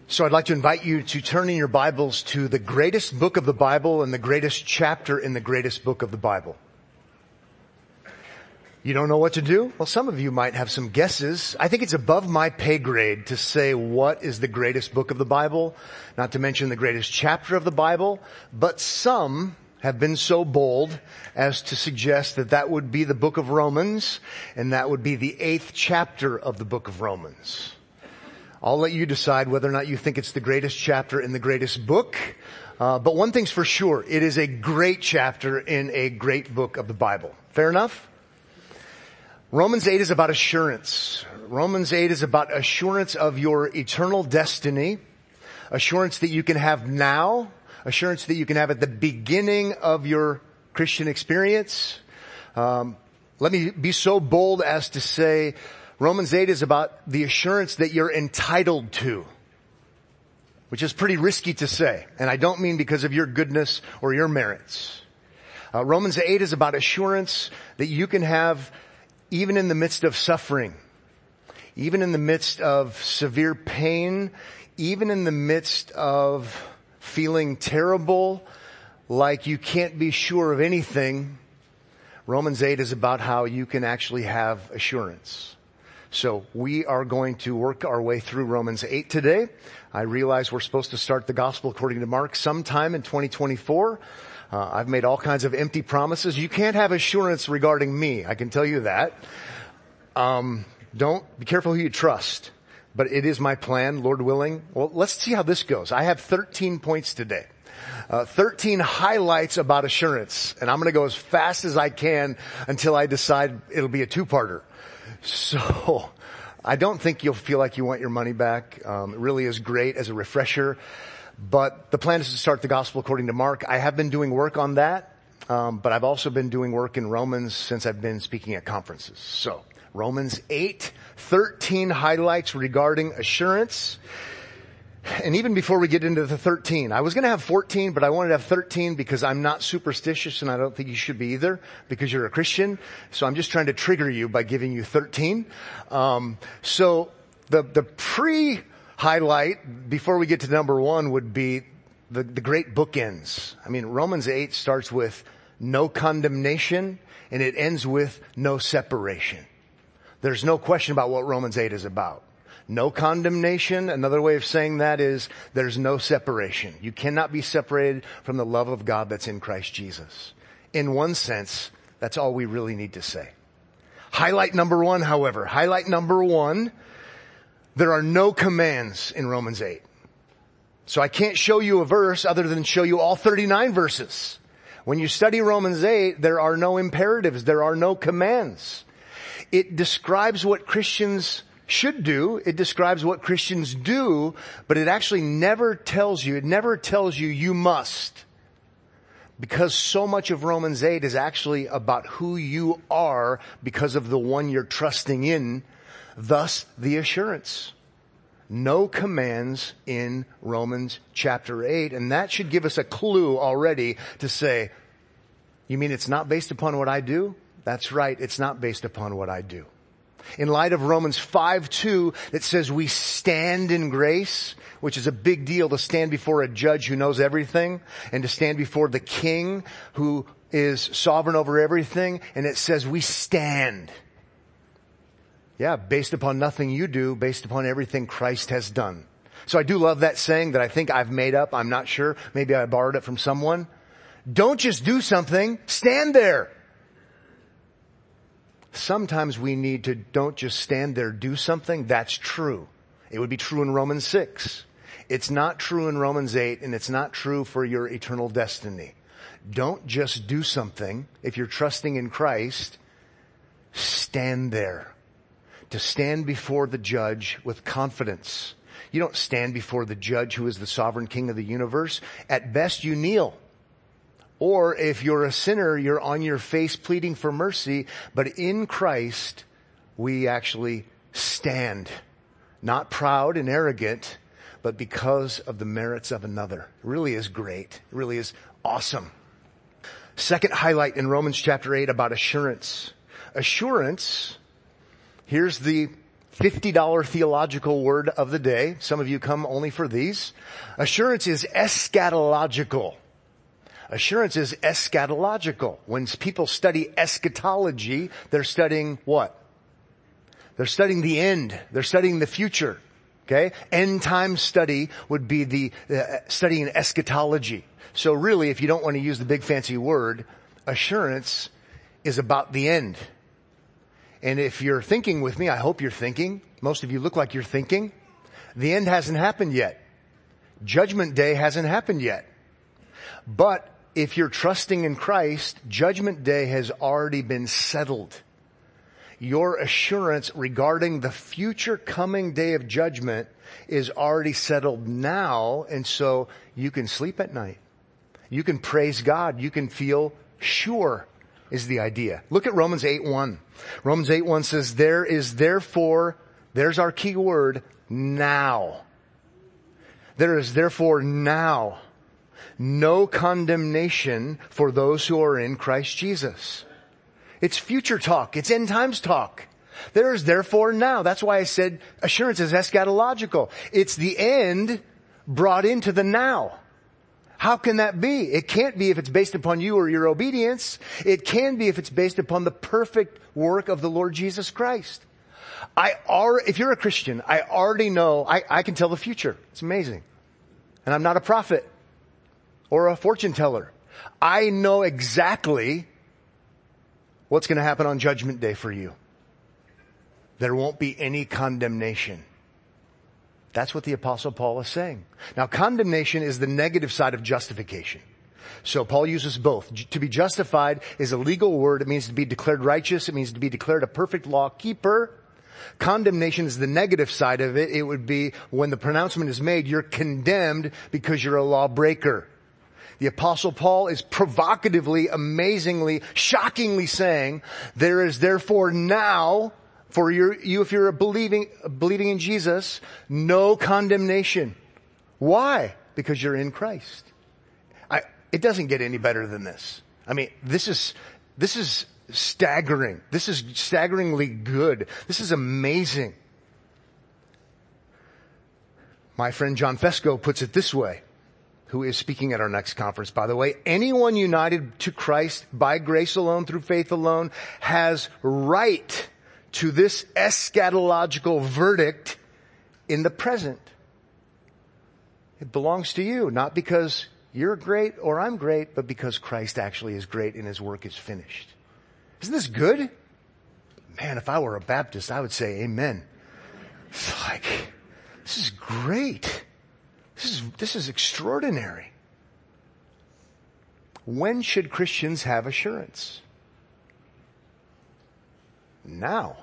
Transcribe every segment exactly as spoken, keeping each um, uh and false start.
So I'd like to invite you to turn in your Bibles to the greatest book of the Bible and the greatest chapter in the greatest book of the Bible. You don't know what to do? Well, some of you might have some guesses. I think it's above my pay grade to say what is the greatest book of the Bible, not to mention the greatest chapter of the Bible, but some have been so bold as to suggest that that would be the book of Romans, and that would be the eighth chapter of the book of Romans. I'll let you decide whether or not you think it's the greatest chapter in the greatest book. Uh, but one thing's for sure, it is a great chapter in a great book of the Bible. Fair enough? Romans eight is about assurance. Romans eight is about assurance of your eternal destiny, assurance that you can have now, assurance that you can have at the beginning of your Christian experience. Um, let me be so bold as to say Romans eight is about the assurance that you're entitled to, which is pretty risky to say. And I don't mean because of your goodness or your merits. Uh, Romans eight is about assurance that you can have even in the midst of suffering, even in the midst of severe pain, even in the midst of feeling terrible, like you can't be sure of anything. Romans eight is about how you can actually have assurance. So we are going to work our way through Romans eight today. I realize we're supposed to start the gospel according to Mark sometime in twenty twenty-four. Uh, I've made all kinds of empty promises. You can't have assurance regarding me. I can tell you that. Um, don't be careful who you trust, but it is my plan, Lord willing. Well, let's see how this goes. I have thirteen points today. Uh, thirteen highlights about assurance, and I'm going to go as fast as I can until I decide it'll be a two-parter. So, I don't think you'll feel like you want your money back. Um, it really is great as a refresher. But the plan is to start the gospel according to Mark. I have been doing work on that, um, but I've also been doing work in Romans since I've been speaking at conferences. So, Romans eight, thirteen highlights regarding assurance. And even before we get into the thirteen, I was going to have fourteen, but I wanted to have thirteen because I'm not superstitious and I don't think you should be either because you're a Christian. So I'm just trying to trigger you by giving you thirteen. Um, so the, the pre-highlight before we get to number one would be the, the great bookends. I mean, Romans eight starts with no condemnation and it ends with no separation. There's no question about what Romans eight is about. No condemnation. Another way of saying that is there's no separation. You cannot be separated from the love of God that's in Christ Jesus. In one sense, that's all we really need to say. Highlight number one, however, highlight number one, there are no commands in Romans eight. So I can't show you a verse other than show you all thirty-nine verses. When you study Romans eight, there are no imperatives. There are no commands. It describes what Christians should do. It describes what Christians do, but it actually never tells you, it never tells you you must. Because so much of Romans eight is actually about who you are because of the one you're trusting in, thus the assurance. No commands in Romans chapter eight, and that should give us a clue already to say, you mean it's not based upon what I do? That's right, it's not based upon what I do. In light of Romans five two, that says we stand in grace, which is a big deal to stand before a judge who knows everything and to stand before the king who is sovereign over everything. And it says we stand. Yeah, based upon nothing you do, based upon everything Christ has done. So I do love that saying that I think I've made up. I'm not sure. Maybe I borrowed it from someone. Don't just do something. Stand there. Sometimes we need to don't just stand there, do something. That's true. It would be true in Romans six. It's not true in Romans eight, and it's not true for your eternal destiny. Don't just do something. If you're trusting in Christ, stand there. To stand before the judge with confidence. You don't stand before the judge who is the sovereign king of the universe. At best, you kneel. Or if you're a sinner, you're on your face pleading for mercy. But in Christ, we actually stand. Not proud and arrogant, but because of the merits of another. It really is great. It really is awesome. Second highlight in Romans chapter eight about assurance. Assurance, here's the fifty dollars theological word of the day. Some of you come only for these. Assurance is eschatological. Assurance is eschatological. When people study eschatology, they're studying what? They're studying the end. They're studying the future. Okay? End time study would be the uh, studying eschatology. So really, if you don't want to use the big fancy word, assurance is about the end. And if you're thinking with me, I hope you're thinking. Most of you look like you're thinking. The end hasn't happened yet. Judgment day hasn't happened yet. But if you're trusting in Christ, Judgment Day has already been settled. Your assurance regarding the future coming day of judgment is already settled now, and so you can sleep at night. You can praise God. You can feel sure is the idea. Look at Romans eight one. Romans eight one says, there is therefore, there's our key word, now. There is therefore now no condemnation for those who are in Christ Jesus. It's future talk. It's end times talk. There is therefore now. That's why I said assurance is eschatological. It's the end brought into the now. How can that be? It can't be if it's based upon you or your obedience. It can be if it's based upon the perfect work of the Lord Jesus Christ. I are, if you're a Christian, I already know, I, I can tell the future. It's amazing. And I'm not a prophet or a fortune teller. I know exactly what's going to happen on Judgment Day for you. There won't be any condemnation. That's what the Apostle Paul is saying. Now, condemnation is the negative side of justification. So Paul uses both. To be justified is a legal word. It means to be declared righteous. It means to be declared a perfect law keeper. Condemnation is the negative side of it. It would be when the pronouncement is made, you're condemned because you're a lawbreaker. The Apostle Paul is provocatively, amazingly, shockingly saying, there is therefore now, for your, you if you're a believing, believing in Jesus, no condemnation. Why? Because you're in Christ. I, it doesn't get any better than this. I mean, this is, this is staggering. This is staggeringly good. This is amazing. My friend John Fesco puts it this way, who is speaking at our next conference, by the way. Anyone united to Christ by grace alone, through faith alone, has right to this eschatological verdict in the present. It belongs to you, not because you're great or I'm great, but because Christ actually is great and his work is finished. Isn't this good? Man, if I were a Baptist, I would say amen. It's like, this is great. This is, this is extraordinary. When should Christians have assurance? Now.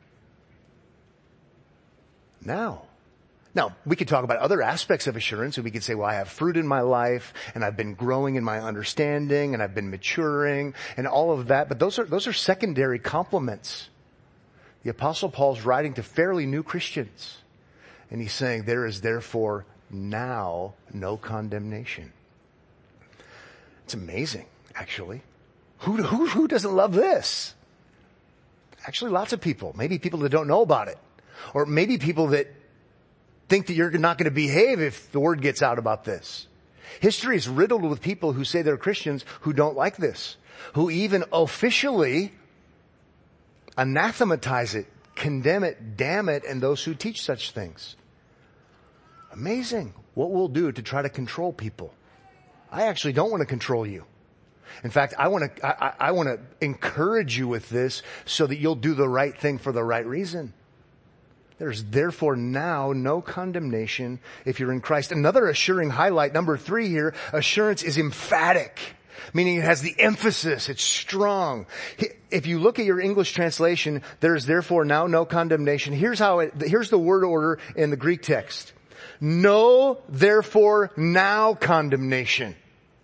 Now. Now, we could talk about other aspects of assurance, and we could say, well, I have fruit in my life, and I've been growing in my understanding, and I've been maturing, and all of that, but those are, those are secondary compliments. The Apostle Paul's writing to fairly new Christians, and he's saying, there is therefore now no condemnation. It's amazing, actually. Who, who, who doesn't love this? Actually, lots of people. Maybe people that don't know about it. Or maybe people that think that you're not going to behave if the word gets out about this. History is riddled with people who say they're Christians who don't like this, who even officially anathematize it, condemn it, damn it, and those who teach such things. Amazing what we'll do to try to control people. I actually don't want to control you. In fact, I want to, I, I want to encourage you with this so that you'll do the right thing for the right reason. There's therefore now no condemnation if you're in Christ. Another assuring highlight, number three here, assurance is emphatic, meaning it has the emphasis, it's strong. If you look at your English translation, there is therefore now no condemnation. Here's how it, here's the word order in the Greek text. No, therefore now condemnation.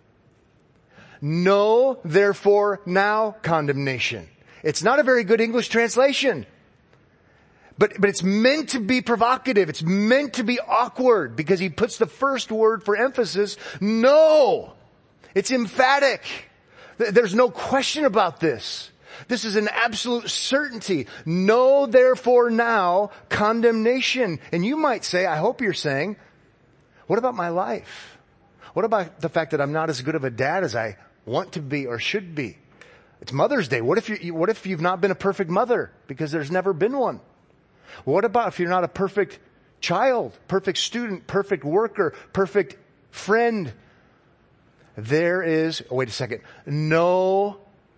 No, therefore now condemnation. It's not a very good English translation. But, but it's meant to be provocative. It's meant to be awkward because he puts the first word for emphasis, no. It's emphatic. There's no question about this. This is an absolute certainty. No, therefore now condemnation. And you might say, I hope you're saying, what about my life? What about the fact that I'm not as good of a dad as I want to be or should be? It's Mother's Day. What if you, what if you've not been a perfect mother? Because there's never been one. What about if you're not a perfect child, perfect student, perfect worker, perfect friend? There is, oh, wait a second, no,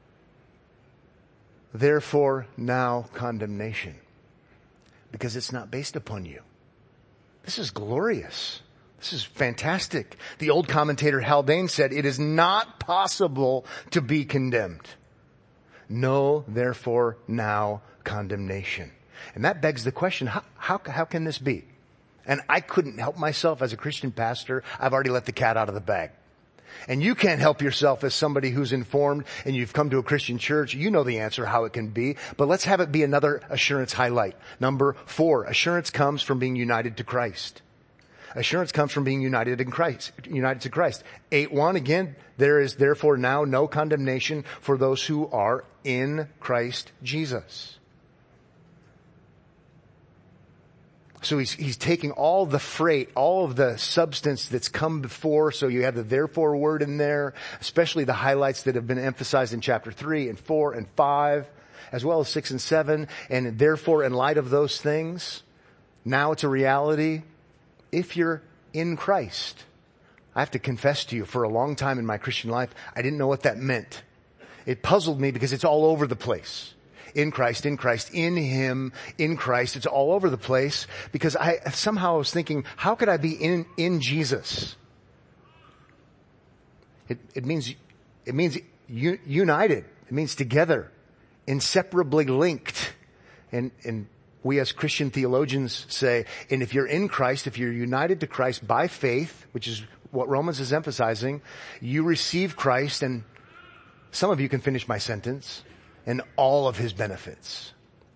therefore now condemnation. Because it's not based upon you. This is glorious. This is fantastic. The old commentator Haldane said, it is not possible to be condemned. No, therefore now condemnation. And that begs the question, how, how, how can this be? And I couldn't help myself as a Christian pastor. I've already let the cat out of the bag. And you can't help yourself as somebody who's informed and you've come to a Christian church. You know the answer, how it can be. But let's have it be another assurance highlight. Number four, assurance comes from being united to Christ. Assurance comes from being united in Christ, united to Christ. eight one, again, there is therefore now no condemnation for those who are in Christ Jesus. So he's, he's taking all the freight, all of the substance that's come before. So you have the therefore word in there, especially the highlights that have been emphasized in chapter three and four and five, as well as six and seven. And therefore, in light of those things, now it's a reality. If you're in Christ, I have to confess to you, for a long time in my Christian life, I didn't know what that meant. It puzzled me because it's all over the place. In Christ, in Christ, in Him, in Christ. It's all over the place because I somehow was thinking, how could I be in, in Jesus? It, it means, it means u- united. It means together, inseparably linked. And, and we as Christian theologians say, and if you're in Christ, if you're united to Christ by faith, which is what Romans is emphasizing, you receive Christ, and some of you can finish my sentence, and all of His benefits.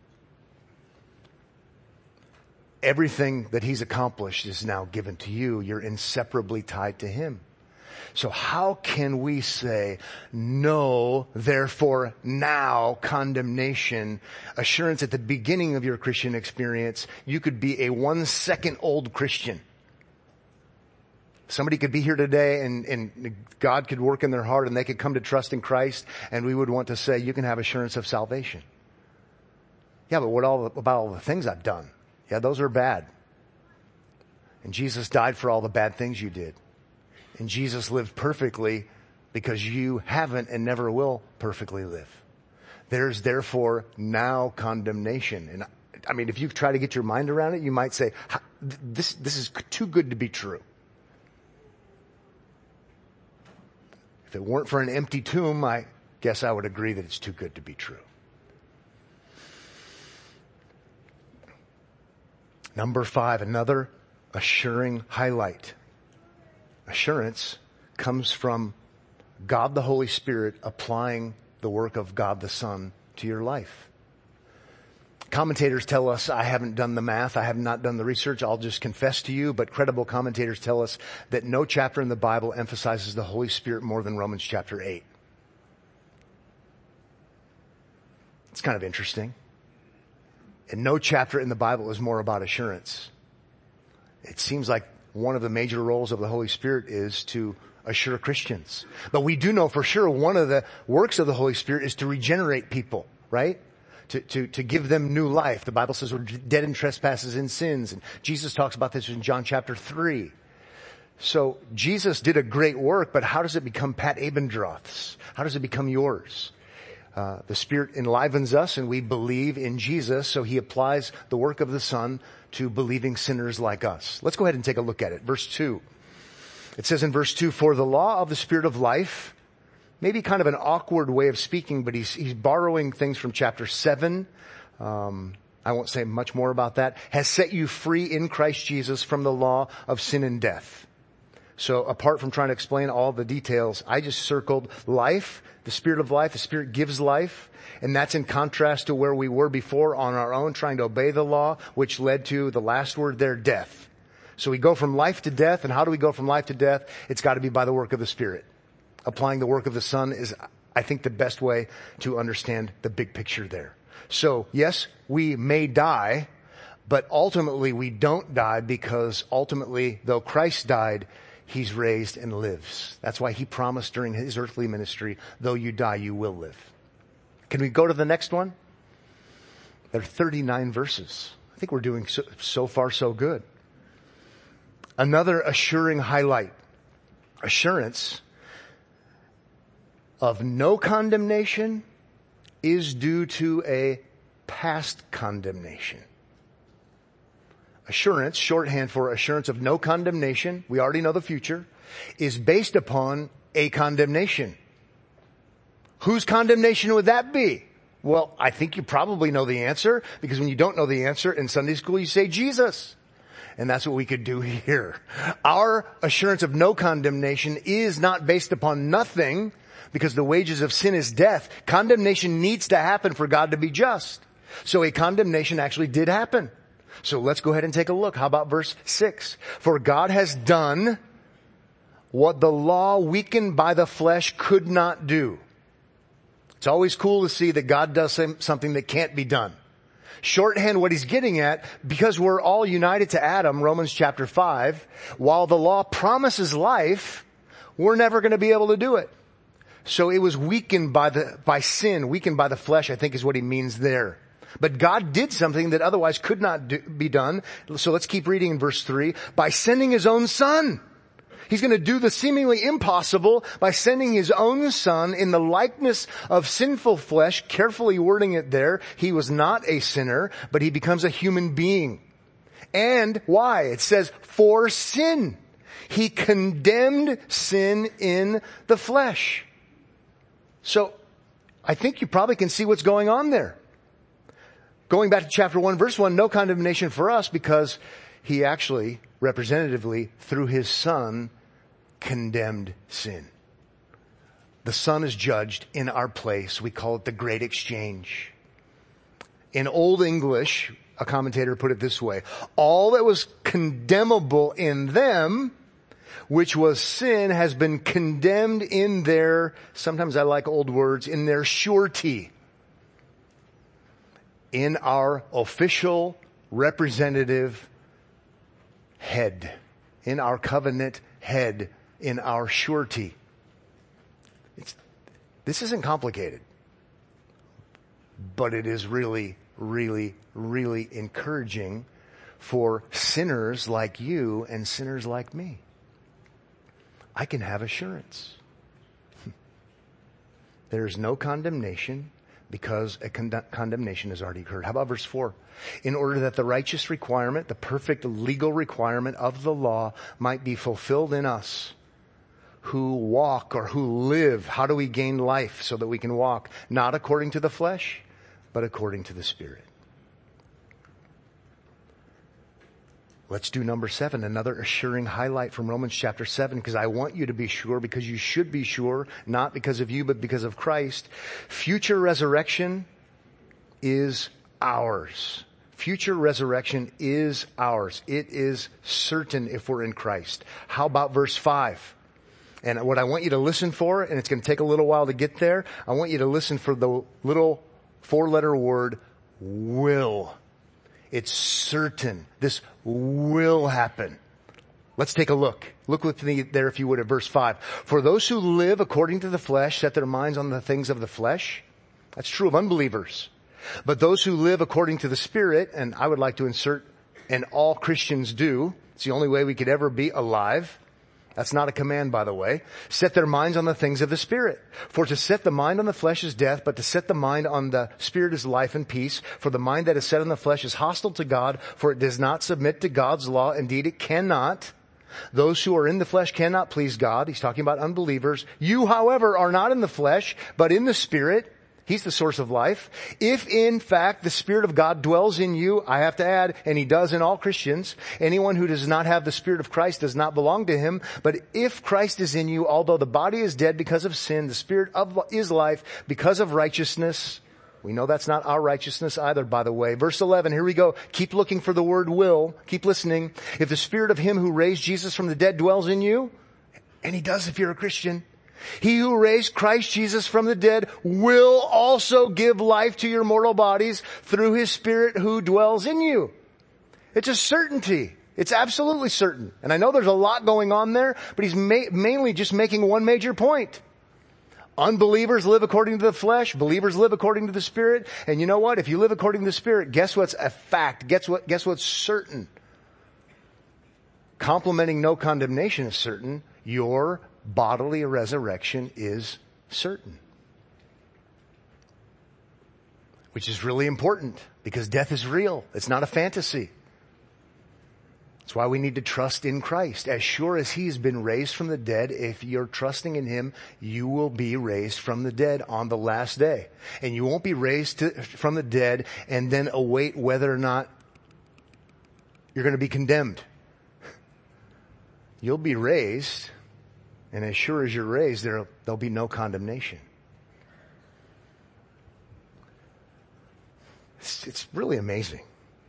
Everything that He's accomplished is now given to you. You're inseparably tied to Him. So how can we say, no, therefore now condemnation, assurance at the beginning of your Christian experience? You could be a one second old Christian. Somebody could be here today and, and God could work in their heart and they could come to trust in Christ, and we would want to say, you can have assurance of salvation. Yeah, but what all about all the things I've done? Yeah, those are bad. And Jesus died for all the bad things you did. And Jesus lived perfectly because you haven't and never will perfectly live. There's therefore now condemnation. And I mean, if you try to get your mind around it, you might say, this, this is too good to be true. If it weren't for an empty tomb, I guess I would agree that it's too good to be true. Number five, another assuring highlight. Assurance comes from God the Holy Spirit applying the work of God the Son to your life. Commentators tell us, I haven't done the math, I have not done the research, I'll just confess to you, but credible commentators tell us that no chapter in the Bible emphasizes the Holy Spirit more than Romans chapter eight. It's kind of interesting. And no chapter in the Bible is more about assurance. It seems like one of the major roles of the Holy Spirit is to assure Christians. But we do know for sure one of the works of the Holy Spirit is to regenerate people, right? To, to, to give them new life. The Bible says we're dead in trespasses and sins. And Jesus talks about this in John chapter three. So Jesus did a great work, but how does it become Pat Abendroth's? How does it become yours? Uh, the Spirit enlivens us and we believe in Jesus, so He applies the work of the Son to believing sinners like us. Let's go ahead and take a look at it. Verse two. It says in verse two, for the law of the Spirit of life, maybe kind of an awkward way of speaking, but he's, he's borrowing things from chapter seven. Um, I won't say much more about that. Has set you free in Christ Jesus from the law of sin and death. So apart from trying to explain all the details, I just circled life, the Spirit of life. The Spirit gives life. And that's in contrast to where we were before on our own, trying to obey the law, which led to the last word there, death. So we go from life to death. And how do we go from life to death? It's got to be by the work of the Spirit. Applying the work of the Son is I think, the best way to understand the big picture there. So, yes, we may die, but ultimately we don't die, because ultimately, though Christ died, he's raised and lives. That's why he promised during his earthly ministry, though you die, you will live. Can we go to the next one? There are thirty-nine verses. I think we're doing so, so far so good. Another assuring highlight. Assurance of no condemnation is due to a past condemnation. Assurance, shorthand for assurance of no condemnation, we already know the future, is based upon a condemnation. Whose condemnation would that be? Well, I think you probably know the answer, because when you don't know the answer in Sunday school, you say Jesus. And that's what we could do here. Our assurance of no condemnation is not based upon nothing, because the wages of sin is death. Condemnation needs to happen for God to be just. So a condemnation actually did happen. So let's go ahead and take a look. How about verse six? For God has done what the law weakened by the flesh could not do. It's always cool to see that God does something that can't be done. Shorthand, what he's getting at, because we're all united to Adam, Romans chapter five, while the law promises life, we're never going to be able to do it. So it was weakened by the, by sin, weakened by the flesh, I think is what he means there. But God did something that otherwise could not do, be done. So let's keep reading in verse three. By sending his own son. He's going to do the seemingly impossible by sending his own son in the likeness of sinful flesh, carefully wording it there. He was not a sinner, but he becomes a human being. And why? It says, for sin. He condemned sin in the flesh. So, I think you probably can see what's going on there. Going back to chapter one, verse one, no condemnation for us, because he actually, representatively, through his son, condemned sin. The son is judged in our place. We call it the great exchange. In Old English, a commentator put it this way: all that was condemnable in them, which was sin, has been condemned in their, sometimes I like old words, in their surety. In our official representative head. In our covenant head. In our surety. It's, this isn't complicated. But it is really, really, really encouraging for sinners like you and sinners like me. I can have assurance. There is no condemnation because a con- condemnation has already occurred. How about verse four? In order that the righteous requirement, the perfect legal requirement of the law might be fulfilled in us who walk or who live. How do we gain life so that we can walk? Not according to the flesh, but according to the Spirit. Let's do number seven, another assuring highlight from Romans chapter seven, because I want you to be sure, because you should be sure, not because of you, but because of Christ. Future resurrection is ours. Future resurrection is ours. It is certain if we're in Christ. How about verse five? And what I want you to listen for, and it's going to take a little while to get there, I want you to listen for the little four-letter word, will. It's certain. This will happen. Let's take a look. Look with me there, if you would, at verse five. For those who live according to the flesh set their minds on the things of the flesh. That's true of unbelievers. But those who live according to the Spirit, and I would like to insert, and all Christians do, it's the only way we could ever be alive. That's not a command, by the way. Set their minds on the things of the Spirit. For to set the mind on the flesh is death, but to set the mind on the Spirit is life and peace. For the mind that is set on the flesh is hostile to God, for it does not submit to God's law. Indeed, it cannot. Those who are in the flesh cannot please God. He's talking about unbelievers. You, however, are not in the flesh, but in the Spirit. He's the source of life. If in fact the Spirit of God dwells in you, I have to add, and He does in all Christians, anyone who does not have the Spirit of Christ does not belong to Him. But if Christ is in you, although the body is dead because of sin, the Spirit of is life because of righteousness. We know that's not our righteousness either, by the way. Verse eleven, here we go. Keep looking for the word will. Keep listening. If the Spirit of Him who raised Jesus from the dead dwells in you, and He does if you're a Christian, He who raised Christ Jesus from the dead will also give life to your mortal bodies through his Spirit who dwells in you. It's a certainty. It's absolutely certain. And I know there's a lot going on there, but he's ma- mainly just making one major point. Unbelievers live according to the flesh. Believers live according to the Spirit. And you know what? If you live according to the Spirit, guess what's a fact? Guess what, guess what's certain? Complementing no condemnation is certain. Your bodily resurrection is certain. Which is really important because death is real. It's not a fantasy. That's why we need to trust in Christ. As sure as he's been raised from the dead, if you're trusting in him, you will be raised from the dead on the last day. And you won't be raised to, from the dead and then await whether or not you're going to be condemned. You'll be raised, and as sure as you're raised, there, there'll be no condemnation. It's, it's really amazing.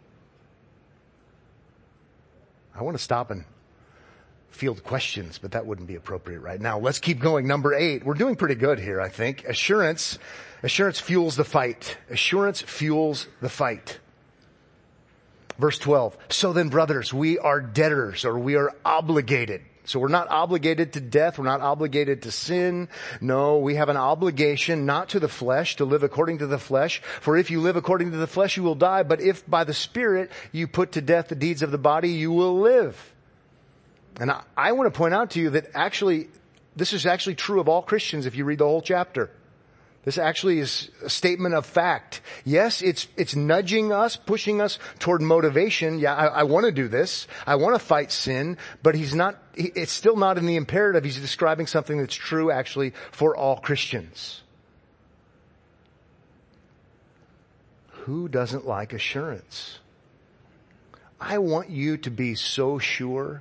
I want to stop and field questions, but that wouldn't be appropriate right now. Let's keep going. Number eight. We're doing pretty good here, I think. Assurance. Assurance fuels the fight. Assurance fuels the fight. Verse twelve. So then, brothers, we are debtors, or we are obligated. So we're not obligated to death. We're not obligated to sin. No, we have an obligation not to the flesh, to live according to the flesh. For if you live according to the flesh, you will die. But if by the Spirit you put to death the deeds of the body, you will live. And I, I want to point out to you that actually, this is actually true of all Christians if you read the whole chapter. This actually is a statement of fact. Yes, it's, it's nudging us, pushing us toward motivation. Yeah, I, I want to do this. I want to fight sin, but he's not, he, it's still not in the imperative. He's describing something that's true actually for all Christians. Who doesn't like assurance? I want you to be so sure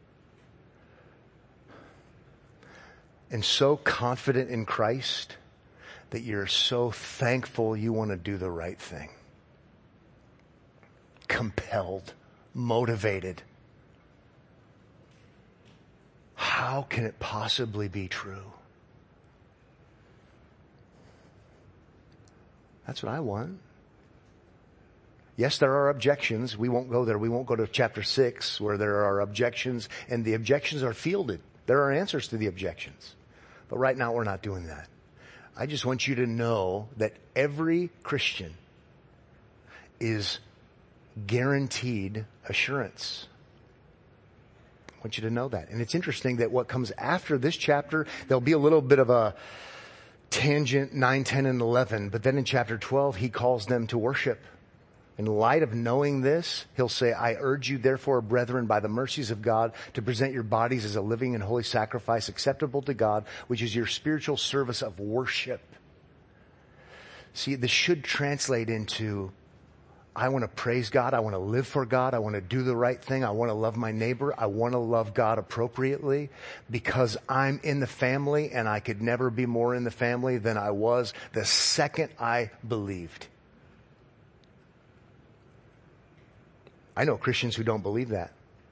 and so confident in Christ that you're so thankful you want to do the right thing. Compelled, motivated. How can it possibly be true? That's what I want. Yes, there are objections. We won't go there. We won't go to chapter six where there are objections, and the objections are fielded. There are answers to the objections. But right now we're not doing that. I just want you to know that every Christian is guaranteed assurance. I want you to know that. And it's interesting that what comes after this chapter, there'll be a little bit of a tangent, nine, ten, and eleven. But then in chapter twelve, he calls them to worship. In light of knowing this, he'll say, I urge you therefore, brethren, by the mercies of God, to present your bodies as a living and holy sacrifice acceptable to God, which is your spiritual service of worship. See, this should translate into, I want to praise God. I want to live for God. I want to do the right thing. I want to love my neighbor. I want to love God appropriately because I'm in the family and I could never be more in the family than I was the second I believed. I know Christians who don't believe that.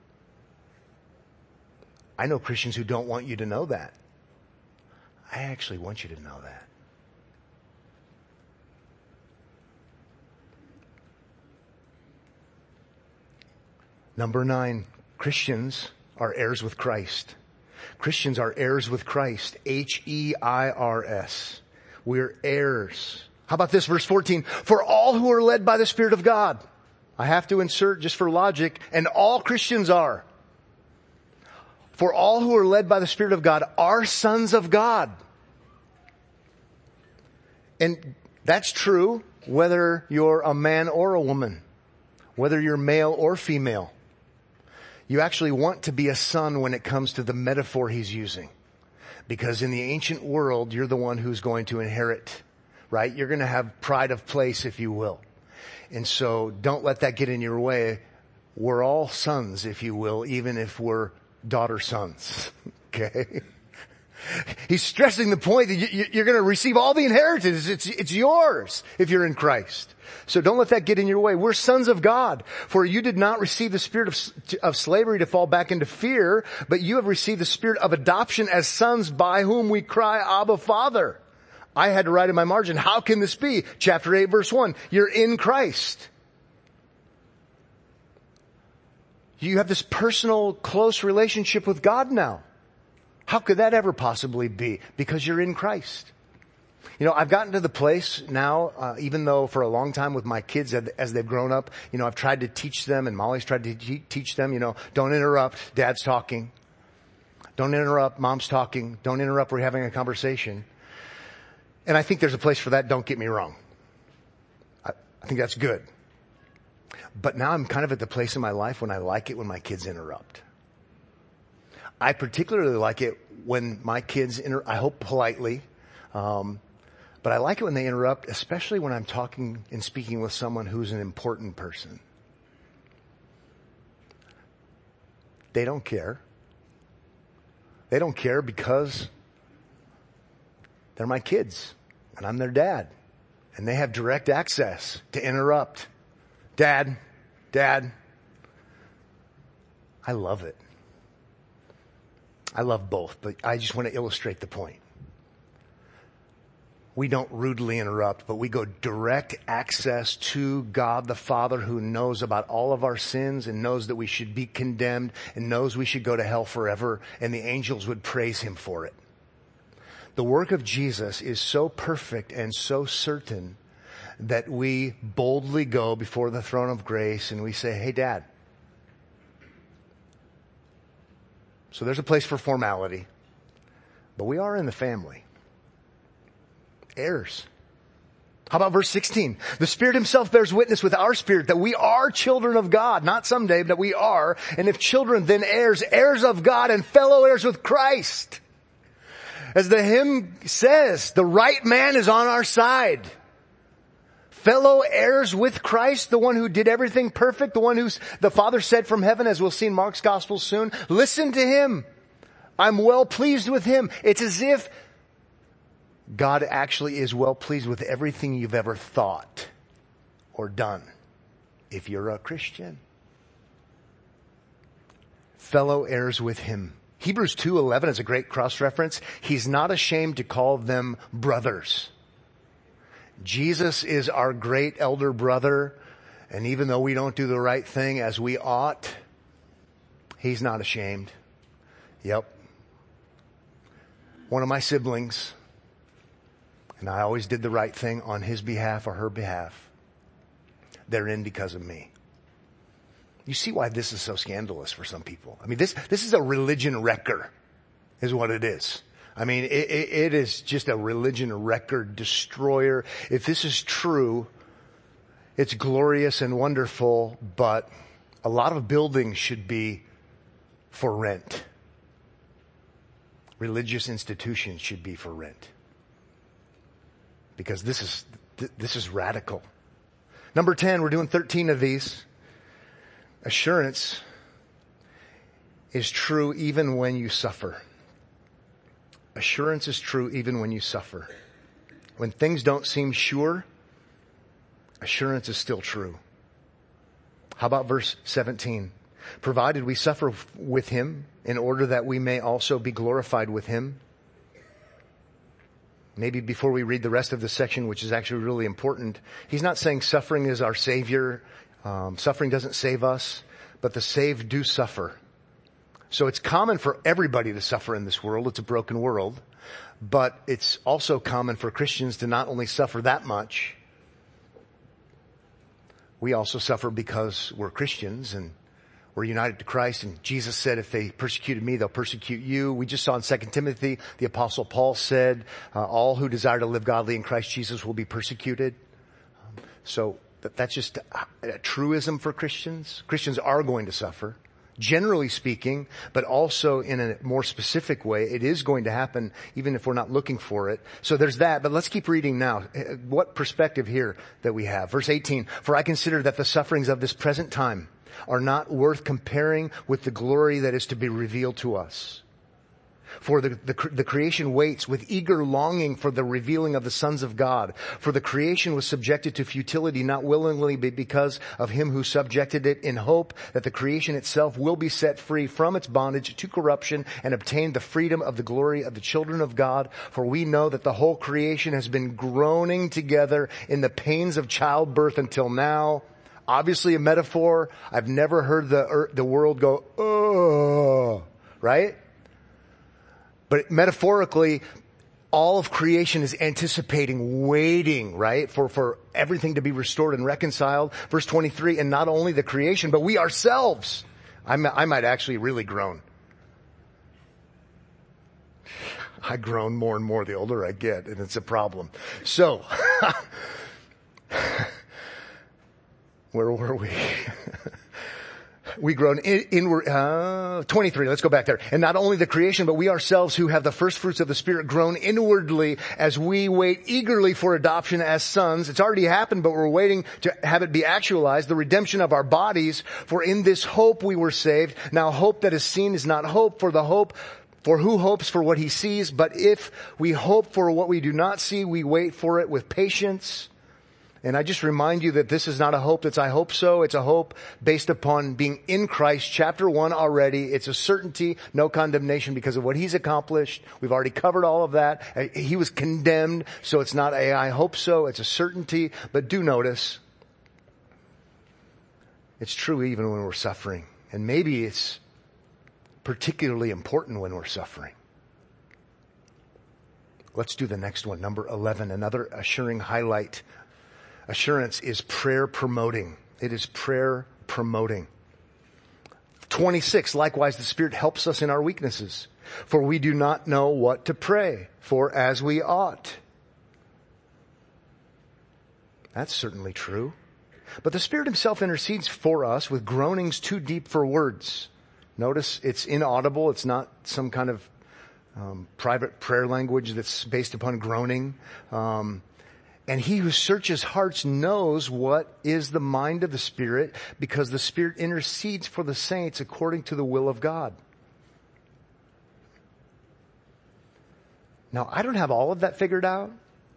I know Christians who don't want you to know that. I actually want you to know that. Number nine, Christians are heirs with Christ. Christians are heirs with Christ. H E I R S. We're heirs. How about this, verse fourteen? For all who are led by the Spirit of God. I have to insert just for logic, and all Christians are. For all who are led by the Spirit of God are sons of God. And that's true whether you're a man or a woman, whether you're male or female. You actually want to be a son when it comes to the metaphor he's using. Because in the ancient world, you're the one who's going to inherit, right? You're going to have pride of place, if you will. And so don't let that get in your way. We're all sons, if you will, even if we're daughter sons. Okay? He's stressing the point that you, you're going to receive all the inheritance. It's, it's yours if you're in Christ. So don't let that get in your way. We're sons of God. For you did not receive the spirit of, of slavery to fall back into fear, but you have received the spirit of adoption as sons, by whom we cry, Abba, Father. I had to write in my margin, how can this be? Chapter eight, verse one. You're in Christ. You have this personal, close relationship with God now. How could that ever possibly be? Because you're in Christ. You know, I've gotten to the place now, uh, even though for a long time with my kids as, as they've grown up, you know, I've tried to teach them, and Molly's tried to te- teach them, you know, don't interrupt, Dad's talking. Don't interrupt, Mom's talking. Don't interrupt, we're having a conversation. And I think there's a place for that, don't get me wrong. I, I think that's good. But now I'm kind of at the place in my life when I like it when my kids interrupt. I particularly like it when my kids, inter- I hope politely, um, but I like it when they interrupt, especially when I'm talking and speaking with someone who's an important person. They don't care. They don't care because they're my kids and I'm their dad, and they have direct access to interrupt. Dad, Dad, I love it. I love both, but I just want to illustrate the point. We don't rudely interrupt, but we go direct access to God the Father, who knows about all of our sins and knows that we should be condemned and knows we should go to hell forever, and the angels would praise him for it. The work of Jesus is so perfect and so certain that we boldly go before the throne of grace and we say, hey, Dad. So there's a place for formality, but we are in the family. Heirs. How about verse sixteen? The Spirit himself bears witness with our spirit that we are children of God. Not someday, but we are. And if children, then heirs, heirs of God and fellow heirs with Christ. As the hymn says, the right man is on our side. Fellow heirs with Christ, the one who did everything perfect, the one who's the Father said from heaven, as we'll see in Mark's Gospel soon, listen to him. I'm well pleased with him. It's as if God actually is well pleased with everything you've ever thought or done, if you're a Christian. Fellow heirs with him. Hebrews two eleven is a great cross-reference. He's not ashamed to call them brothers. Jesus is our great elder brother, and even though we don't do the right thing as we ought, he's not ashamed. Yep. One of my siblings, and I always did the right thing on his behalf or her behalf. They're in because of me. You see why this is so scandalous for some people. I mean, this, this is a religion wrecker, is what it is. I mean, it, it, it is just a religion record destroyer. If this is true, it's glorious and wonderful, but a lot of buildings should be for rent. Religious institutions should be for rent. Because this is, this is radical. Number ten, we're doing thirteen of these. Assurance is true even when you suffer. Assurance is true even when you suffer. When things don't seem sure, assurance is still true. How about verse seventeen? Provided we suffer with him in order that we may also be glorified with him. Maybe before we read the rest of this section, which is actually really important, he's not saying suffering is our savior. Um, suffering doesn't save us, but the saved do suffer. So it's common for everybody to suffer in this world. It's a broken world. But it's also common for Christians to not only suffer that much, we also suffer because we're Christians and we're united to Christ. And Jesus said, if they persecuted me, they'll persecute you. We just saw in Second Timothy, the Apostle Paul said, uh, all who desire to live godly in Christ Jesus will be persecuted. Um, so that, that's just a, a truism for Christians. Christians are going to suffer, generally speaking, but also in a more specific way. It is going to happen even if we're not looking for it. So there's that, but let's keep reading now. What perspective here that we have. Verse eighteen, for I consider that the sufferings of this present time are not worth comparing with the glory that is to be revealed to us. For the, the, the creation waits with eager longing for the revealing of the sons of God. For the creation was subjected to futility, not willingly, but because of him who subjected it, in hope that the creation itself will be set free from its bondage to corruption and obtain the freedom of the glory of the children of God. For we know that the whole creation has been groaning together in the pains of childbirth until now. Obviously a metaphor. I've never heard the, the world go, oh, right? But metaphorically, all of creation is anticipating, waiting, right, for, for everything to be restored and reconciled. Verse twenty-three, and not only the creation, but we ourselves. I, I might actually really groan. I groan more and more the older I get, and it's a problem. So, where were we? We groan in, inward, uh, twenty-three, let's go back there. And not only the creation, but we ourselves who have the first fruits of the Spirit groan inwardly as we wait eagerly for adoption as sons. It's already happened, but we're waiting to have it be actualized, the redemption of our bodies. For in this hope we were saved. Now hope that is seen is not hope, for the hope, for who hopes for what he sees? But if we hope for what we do not see, we wait for it with patience. And I just remind you that this is not a hope that's I hope so. It's a hope based upon being in Christ. Chapter one already. It's a certainty, no condemnation because of what he's accomplished. We've already covered all of that. He was condemned, so it's not a I hope so. It's a certainty. But do notice, it's true even when we're suffering. And maybe it's particularly important when we're suffering. Let's do the next one, number eleven, another assuring highlight. Assurance is prayer promoting. It is prayer promoting. twenty-six, likewise the Spirit helps us in our weaknesses, for we do not know what to pray for as we ought. That's certainly true. But the Spirit himself intercedes for us with groanings too deep for words. Notice it's inaudible. It's not some kind of um, private prayer language that's based upon groaning. Um, And he who searches hearts knows what is the mind of the Spirit, because the Spirit intercedes for the saints according to the will of God. Now, I don't have all of that figured out,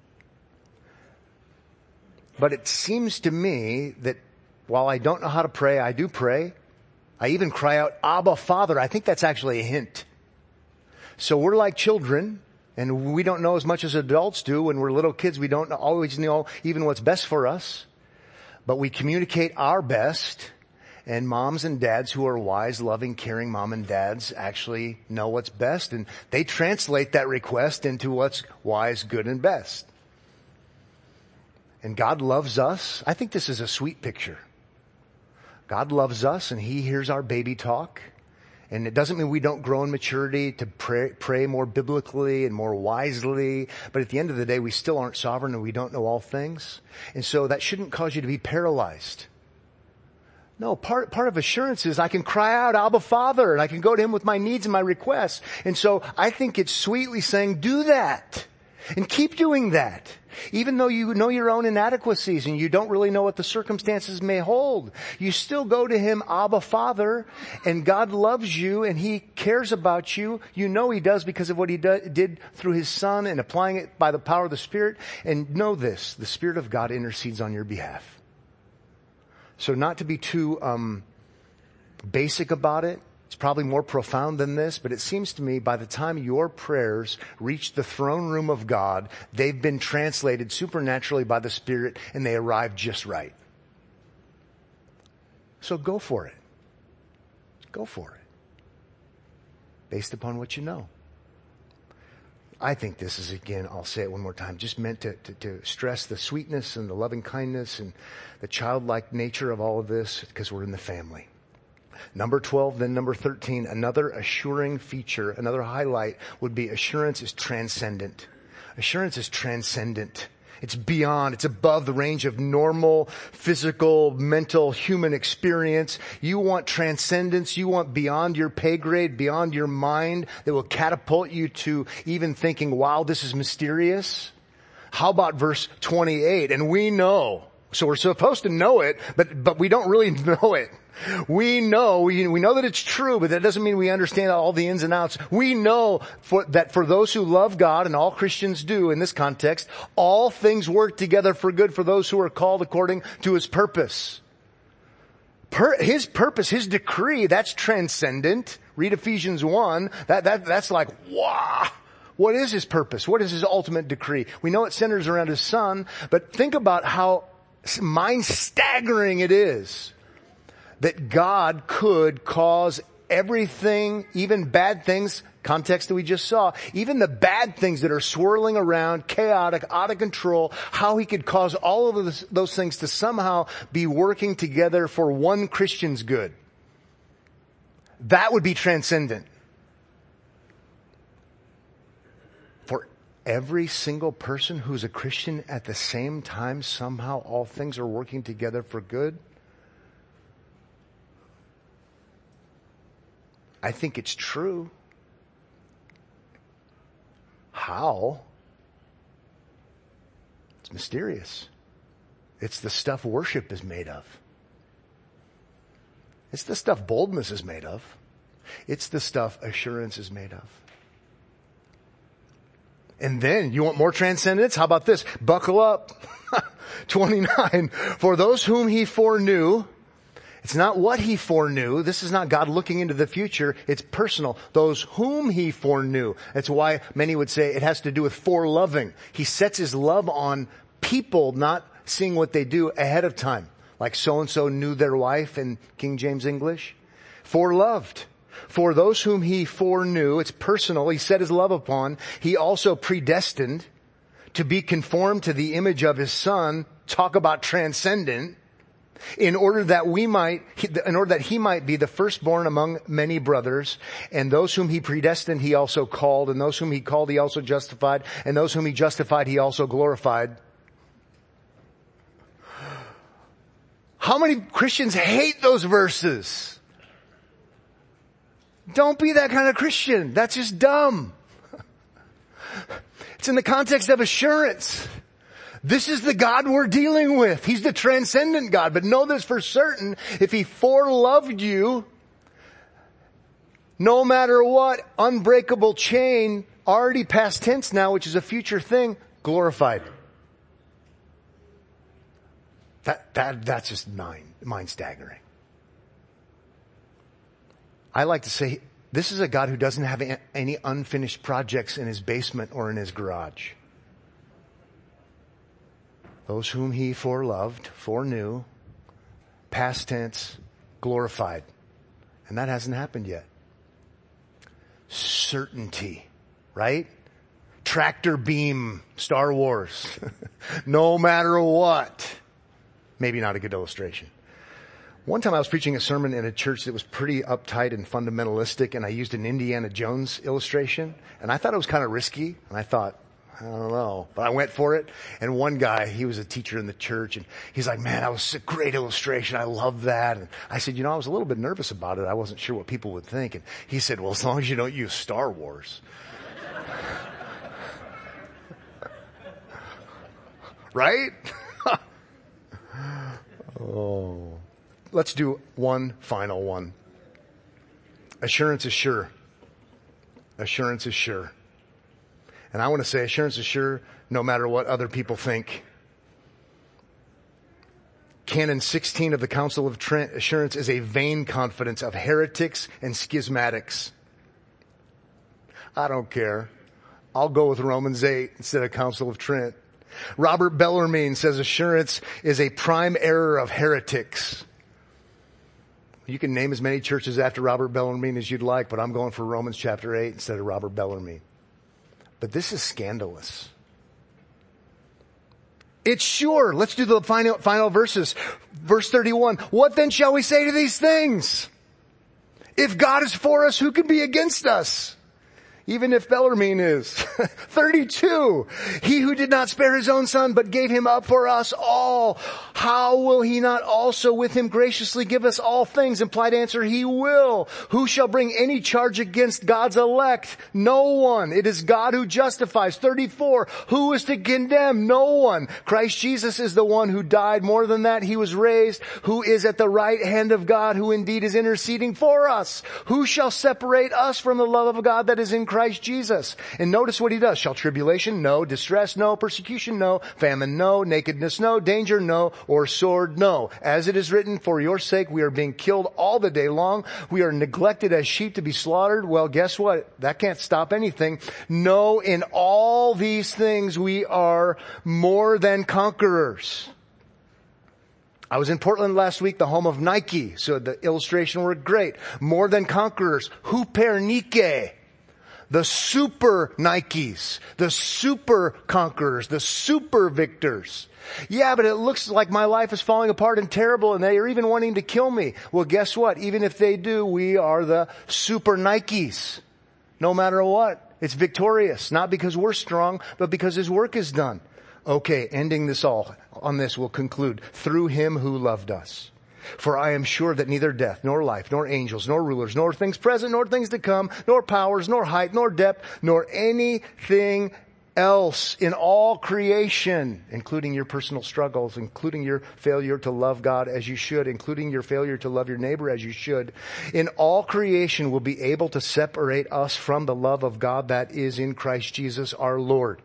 but it seems to me that while I don't know how to pray, I do pray. I even cry out, Abba, Father. I think that's actually a hint. So we're like children. And we don't know as much as adults do. When we're little kids, we don't always know even what's best for us. But we communicate our best. And moms and dads who are wise, loving, caring mom and dads actually know what's best. And they translate that request into what's wise, good, and best. And God loves us. I think this is a sweet picture. God loves us and he hears our baby talk. And it doesn't mean we don't grow in maturity to pray, pray more biblically and more wisely. But at the end of the day, we still aren't sovereign and we don't know all things. And so that shouldn't cause you to be paralyzed. No, part, part of assurance is I can cry out, Abba, Father, and I can go to him with my needs and my requests. And so I think it's sweetly saying, do that. And keep doing that. Even though you know your own inadequacies and you don't really know what the circumstances may hold, you still go to him, Abba, Father, and God loves you and he cares about you. You know he does because of what he do, did through his Son and applying it by the power of the Spirit. And know this, the Spirit of God intercedes on your behalf. So not to be too um basic about it. It's probably more profound than this, but it seems to me by the time your prayers reach the throne room of God, they've been translated supernaturally by the Spirit and they arrive just right. So go for it. Go for it. Based upon what you know. I think this is, again, I'll say it one more time, just meant to, to, to stress the sweetness and the loving kindness and the childlike nature of all of this because we're in the family. Number twelve, then number thirteen, another assuring feature, another highlight would be assurance is transcendent. Assurance is transcendent. It's beyond, it's above the range of normal, physical, mental, human experience. You want transcendence, you want beyond your pay grade, beyond your mind that will catapult you to even thinking, wow, this is mysterious. How about verse twenty-eight? And we know, so we're supposed to know it, but, but we don't really know it. We know, we, we know that it's true, but that doesn't mean we understand all the ins and outs. We know for, that for those who love God, and all Christians do in this context, all things work together for good for those who are called according to His purpose. Per, his purpose, His decree, that's transcendent. Read Ephesians one. That, that, that's like, wow. What is His purpose? What is His ultimate decree? We know it centers around His Son, but think about how mind-staggering it is that God could cause everything, even bad things, context that we just saw, even the bad things that are swirling around, chaotic, out of control, how He could cause all of those, those things to somehow be working together for one Christian's good. That would be transcendent. For every single person who's a Christian at the same time, somehow all things are working together for good. I think it's true. How? It's mysterious. It's the stuff worship is made of. It's the stuff boldness is made of. It's the stuff assurance is made of. And then, you want more transcendence? How about this? Buckle up. twenty-nine. For those whom He foreknew, it's not what He foreknew. This is not God looking into the future. It's personal. Those whom He foreknew. That's why many would say it has to do with foreloving. He sets His love on people, not seeing what they do ahead of time. Like so-and-so knew their wife in King James English. Foreloved. For those whom He foreknew, it's personal. He set His love upon. He also predestined to be conformed to the image of His Son. Talk about transcendent. In order that we might, in order that He might be the firstborn among many brothers, and those whom He predestined, He also called, and those whom He called, He also justified, and those whom He justified, He also glorified. How many Christians hate those verses? Don't be that kind of Christian. That's just dumb. It's in the context of assurance. This is the God we're dealing with. He's the transcendent God. But know this for certain. If He foreloved you, no matter what, unbreakable chain, already past tense now, which is a future thing, glorified. That, that, that's just mind, mind staggering. I like to say, this is a God who doesn't have any unfinished projects in His basement or in His garage. Those whom He foreloved, foreknew, past tense, glorified. And that hasn't happened yet. Certainty, right? Tractor beam, Star Wars. No matter what. Maybe not a good illustration. One time I was preaching a sermon in a church that was pretty uptight and fundamentalistic, and I used an Indiana Jones illustration, and I thought it was kind of risky, and I thought, I don't know, but I went for it. And one guy, he was a teacher in the church, and he's like, man, that was a great illustration. I love that. And I said, you know, I was a little bit nervous about it. I wasn't sure what people would think. And he said, well, as long as you don't use Star Wars. Right? Oh. Let's do one final one. Assurance is sure. Assurance is sure. And I want to say assurance is sure no matter what other people think. Canon sixteen of the Council of Trent, assurance is a vain confidence of heretics and schismatics. I don't care. I'll go with Romans eight instead of Council of Trent. Robert Bellarmine says assurance is a prime error of heretics. You can name as many churches after Robert Bellarmine as you'd like, but I'm going for Romans chapter eight instead of Robert Bellarmine. But this is scandalous. It's sure. Let's do the final, final verses. Verse thirty-one. What then shall we say to these things? If God is for us, who can be against us? Even if Bellarmine is. thirty-two. He who did not spare his own son, but gave him up for us all, how will he not also with him graciously give us all things? Implied answer, he will. Who shall bring any charge against God's elect? No one. It is God who justifies. thirty-four. Who is to condemn? No one. Christ Jesus is the one who died. More than that, he was raised, who is at the right hand of God, who indeed is interceding for us. Who shall separate us from the love of God that is in Christ Jesus? And notice what he does. Shall tribulation? No. Distress? No. Persecution? No. Famine? No. Nakedness? No. Danger? No. Or sword? No. As it is written, for your sake we are being killed all the day long. We are neglected as sheep to be slaughtered. Well, guess what? That can't stop anything. No, in all these things we are more than conquerors. I was in Portland last week, the home of Nike, so the illustration worked great. More than conquerors. Huper Nike. The super Nikes. The super conquerors. The super victors. Yeah, but it looks like my life is falling apart and terrible and they are even wanting to kill me. Well, guess what? Even if they do, we are the super Nikes. No matter what. It's victorious. Not because we're strong, but because his work is done. Okay, ending this all on this, we'll conclude. Through him who loved us. For I am sure that neither death, nor life, nor angels, nor rulers, nor things present, nor things to come, nor powers, nor height, nor depth, nor anything else in all creation, including your personal struggles, including your failure to love God as you should, including your failure to love your neighbor as you should, in all creation will be able to separate us from the love of God that is in Christ Jesus our Lord.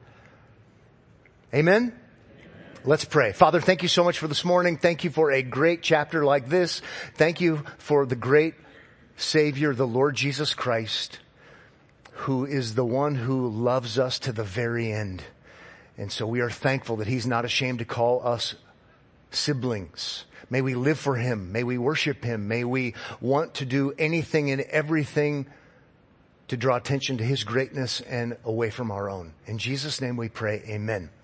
Amen? Let's pray. Father, thank you so much for this morning. Thank you for a great chapter like this. Thank you for the great Savior, the Lord Jesus Christ, who is the one who loves us to the very end. And so we are thankful that he's not ashamed to call us siblings. May we live for him. May we worship him. May we want to do anything and everything to draw attention to his greatness and away from our own. In Jesus' name we pray, amen.